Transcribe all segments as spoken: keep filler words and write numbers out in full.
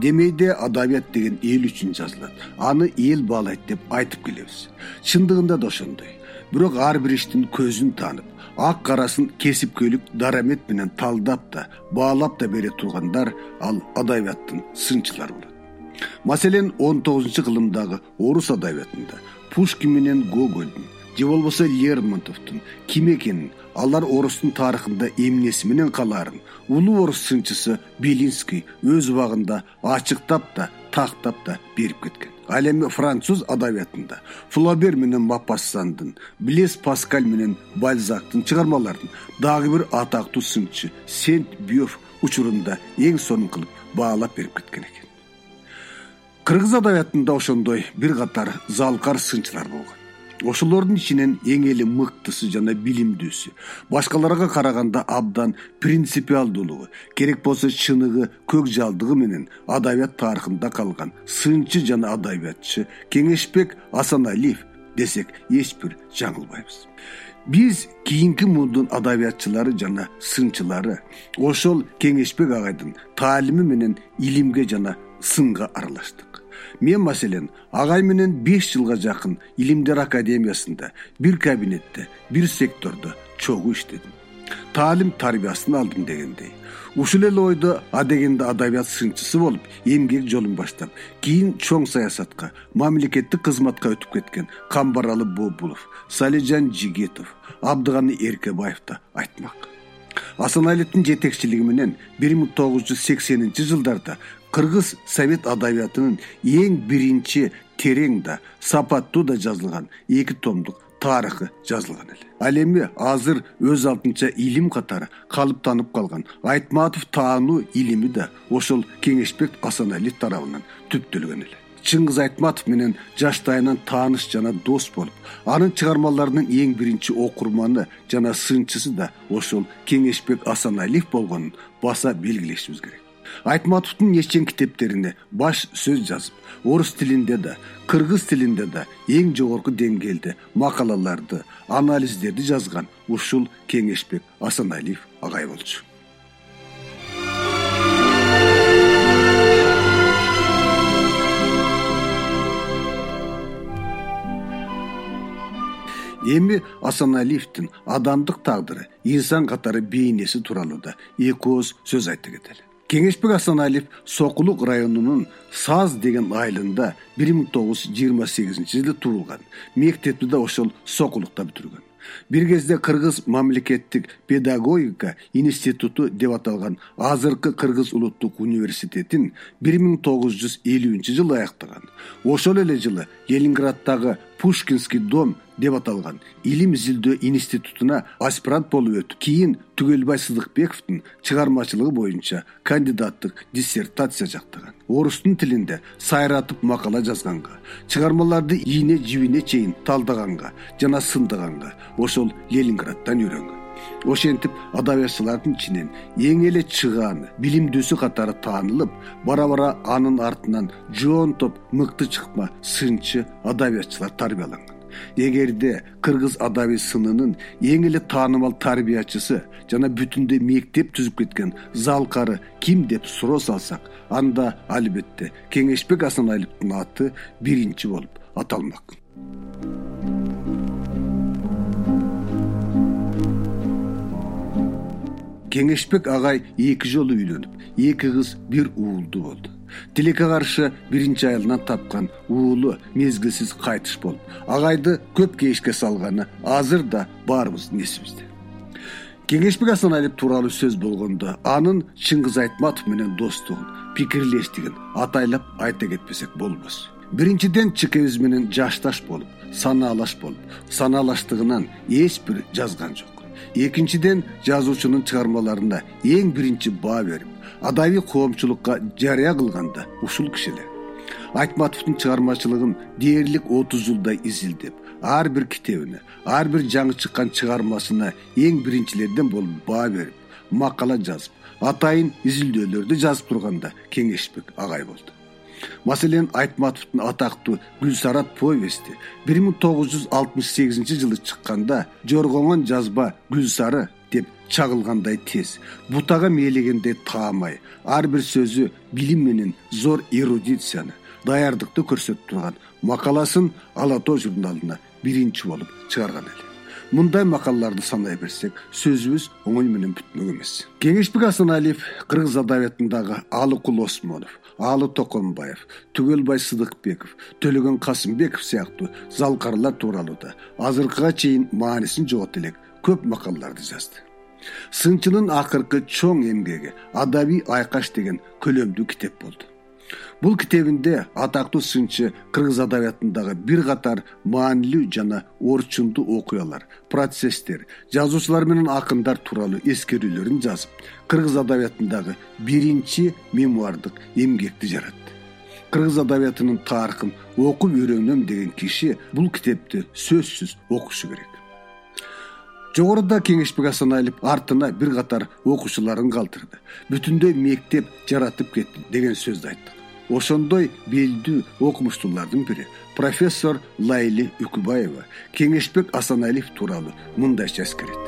Демейде адабият деген эл үчүн жазылат. Аны эл баалайт деп айтып келебиз. Чындыгында да ошондой. Бирок ар бир иштин көзүн таанып, ак карасын кесипкөйлүк дарамет менен талдап да, баалап да бере тургандар ал адабияттын сынчылары болот. Маселен, он тогузунчу кылымдагы орус адабиятында Пушкин менен Гогольдун, же болбосо Лермонтовдун ким экенин, алар орустун тарыхында эмнеси менен калаарын улуу орус сынчысы Белинский өз убагында ачыктап да, тактап да берип кеткен. Ал эми француз адабиятында Флобер менен Мапассандын, Блез Паскаль менен Бальзактын чыгармаларын дагы бир атактуу сынчы Сент-Бьёв учурунда эң сонун кылып баалап берип кеткен экен. Кыргыз адабиятында ошондой бир катар залкар сынчылар болгон. Ошолордун ичинен эң эли мыктысы жана билимдүүсү, башкаларга караганда абдан принципиалдуулугу, керек болсо чыныгы, көк жалдыгы менен адабият тарыхында калган сынчы жана адабиятчы Кеңешбек Асаналиев десек эч бир жаңылбайбыз. Биз кийинки мундун адабиятчылары жана сынчылары ошол Кеңешбек агайдын таалими менен илимге жана сынга аралаштык. Мен маселен агай менен беш жылга жакын Илимдер академиясында, бир кабинетте, бир сектордо чогуу иштедим. Таалим тарбиясын алдым дегендей. Ушул эле ойдо адегенде адабият сынчысы болуп, эмгек жолун баштап, кийин чоң саясатка, мамлекеттик кызматка өтүп кеткен Камбаралы Бобулов, Салижан Жигитов, Абдыганы Эркебаев да айтмак. Асаналиевдин жетекчилиги менен бир миң тогуз жүз сексенинчи жылдарда Кыргыз совет адабиятынын эң биринчи терең да, сапаттуу да жазылган эки томдук тарыхы жазылган эле. Ал эми азыр өз алдынча илим катары калып танып калган Айтматов таануу илими да ошол Кеңешбек Асаналиев тарабынан түптөлгөн эле. Чыңгыз Айтматов менен жаштайынан тааныш жана дос болуп, анын чыгармаларынын эң биринчи окурманы жана сынчысы да ошол Кеңешбек Асаналиев болгонун баса белгилешибиз керек. Айтматовдун нечен китептерине баш сөз жазып, орус тилинде да, кыргыз тилинде да эң жогорку деңгээлде макалаларды, анализдерди жазган ушул Кеңешбек Асаналиев агай болчу. Эми Асаналиевдин адамдык тагдыры, инсан катары бейнеси тууралуу да эки ооз сөз айта кетели. Кеңешбек Асаналиев Сокулук районунун Саз деген айылында бир миң тогуз жүз жыйырма сегизинчи жылы туулган. Мектепти да ошол Сокулукта бүтүргөн. Бир кезде Кыргыз мамлекеттик педагогика институту деп аталган азыркы Кыргыз улуттук университетин бир миң тогуз жүз элүүнчү жылы аяктаган. Ошол эле жылы Ленинградтагы Пушкинский дом деп аталган илим изилдөө институтуна аспирант болуп өтүп, кийин Түгөлбай Сыдыкбековдун чыгармачылыгы боюнча кандидаттык диссертация жактаган. Орустун тилинде сайратып макала жазганга, чыгармаларды ийне жибине чейин талдаганга жана сындаганга ошол Ленинградтан үйрөнгөн. Ошентип адабиятчылардын ичинен эң эле чыгааны, билимдүүсү катары таанылып, бара-бара анын артынан жоон топ мыкты чыкма сынчы адабиятчылар тарбияланган. Эгерде кыргыз адабий сынынын эң эле таанымал тарбиячысы жана бүтүндөй мектеп түзүп кеткен залкары ким деп суроо салсак, анда албетте Кеңешбек Асаналиевдин аты биринчи болуп аталмак. Кеңешбек агай эки жолу үйлөнүп, эки кыз бир уулду болду. Тилекке каршы биринчи айылынан тапкан уулу мезгилсиз кайтыш болуп, агайды көп кейишке салганы азыр да баарыбыздын эсибизде. Кеңешбек Асаналиев тууралуу сөз болгондо анын Чыңгыз Айтматов менен достугун, пикирлештигин атайлап айта кетпесек болбос. Биринчиден чекебиз менен жашташ болуп, санаалаш болуп, санаалаштыгынан эч бир жазган жок. Экинчиден жазуучунун чыгармаларына эң биринчи баа берип, адабий коомчулукка жарыя кылганда ушул кишилер. Айтматовдун чыгармачылыгын дээрлик отуз жылдай изилдеп, ар бир китебине, ар бир жаңы чыккан чыгармасына эң биринчилерден болуп баа берип, макала жазып, атайын изилдөөлөрдү жазып турганда Кеңешбек агай болду. Маселен, Айтматовдун атактуу Гүлсарат повести бир миң тогуз жүз алтымыш сегизинчи жылы чыкканда жоргоңон жазба Гүлсары деп чагылгандай тез, бутага мээлегендей таамай, ар бир сөзү билим менен зор эрудицияны, даярдыкты көрсөтүп турган макаласын Ала Тоо журналына биринчи болуп чыгарган эле. Мындай макалаларды санай берсек, сөзүбүз оңой менен бүтмөк эмес. Кеңешбек Асаналиев кыргыз адабиятындагы Алыкул Осмонов, Алы Токонбаев, Түгөлбай Сыдыкбеков, Төлөгөн Касымбеков сыяктуу залкарлар тууралуу да азыркыга чейин маанисин жогото элек көп макалаларды жазды. Сынчынын акыркы чоң эмгеги Адабий айкаш деген көлөмдүү китеп болду. Бул китебинде атактуу сынчы кыргыз адабиятындагы бир катар маанилүү жана орчундуу окуялар, процесстер, жазуучулар менен акындар тууралуу эскерүүлөрүн жазып, кыргыз адабиятындагы биринчи мемуардык эмгекти жаратты. Кыргыз адабиятынын тарыхын окуп үйрөнөм деген киши бул китепти сөзсүз окушу керек. Жогоруда Кеңешбек Асаналиев артына бир катар окуучуларын калтырды. Бүтүндөй мектеп жаратып кетти деген сөздү айтты. Ошондой белдүү окумуштуулардын бири профессор Лайли Үкүбаева Кеңешбек Асаналиев тууралуу мындайча эскерет.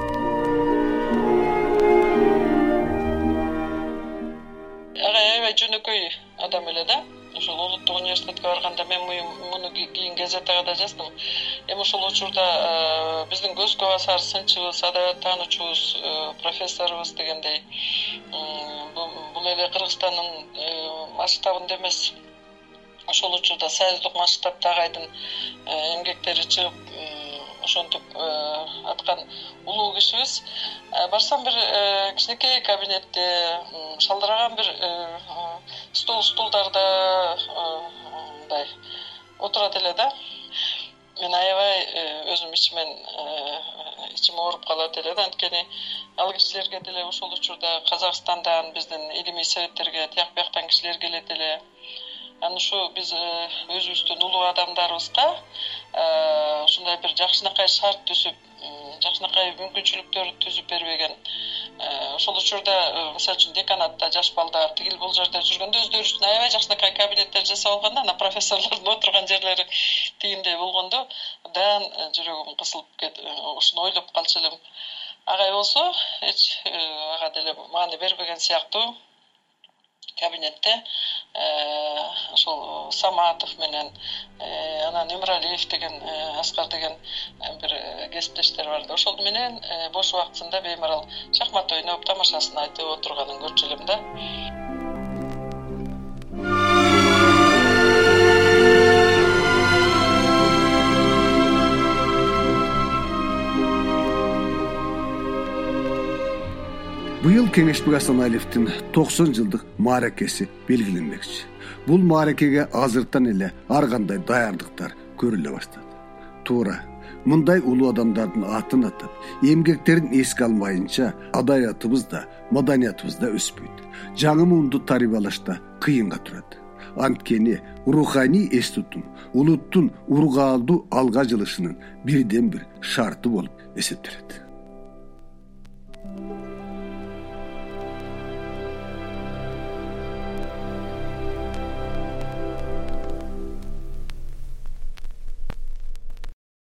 Ага, аябай жөнөкөй адам эле да. Ошол улуттук университетке барганда мен муну кийин газетага да жаздым. Эми ошол учурда биздин көзгө басар сынчыбыз, адабият таануучубуз, профессорубуз дегендей бул эле Кыргызстандын масштабында эмес, ошол учурда союздук масштабтагы айдын эмгектери чыгып ошентип аткан улуу кишибиз. Барсам бир кичинекей кабинетте шалдыраган бир стол стулдарда мындай отурат эле да. Мен аябай өзүм ичимен ичим ооруп калат эле да. Анткени ал кишилерге деле ошол учурда Казакстандан, биздин илимий советтерге тияк бияктан кишилер келет эле. Аны ушу биз өзүбүздүн улуу адамдарыбызга ушундай бир жакшынакай шарт түзүп, жакшынакай мүмкүнчүлүктөр түзүп бербеген. Ошол учурда мисалы үчүн деканатта жаш балдар тигил бул жерде жүргөндө өздөрү үчүн аябай жакшынакай кабинеттер жасап алганда, анан профессорлордун отурган жерлери тигиндей болгондо абдан жүрөгүм кысылып кетип, ушуну ойлоп калчу элем. Агай болсо эч ага деле маани бербеген сыяктуу кабинетте ошол Саматов менен анан Эмиралиев деген Аскар деген бир кесиптештер бар да. Ошол менен бош убактысында беймарал шахмат ойноп, тамашасын айтып отурганын көрчү элем да. Быйыл Кеңешбек Асаналиевдин токсон жылдык мааракеси белгиленмекчи. Бул мааракеге азыртан эле ар кандай даярдыктар көрүлө баштады. Туура, мындай улуу адамдардын атын атап, эмгектерин эске алмайынча адабиятыбыз да, маданиятыбыз да өспөйт. Жаңы муунду тарбиялашта кыйынга турат. Анткени руханий эс тутум улуттун ургаалдуу алга жылышынын бирден бир шарты болуп эсептелет.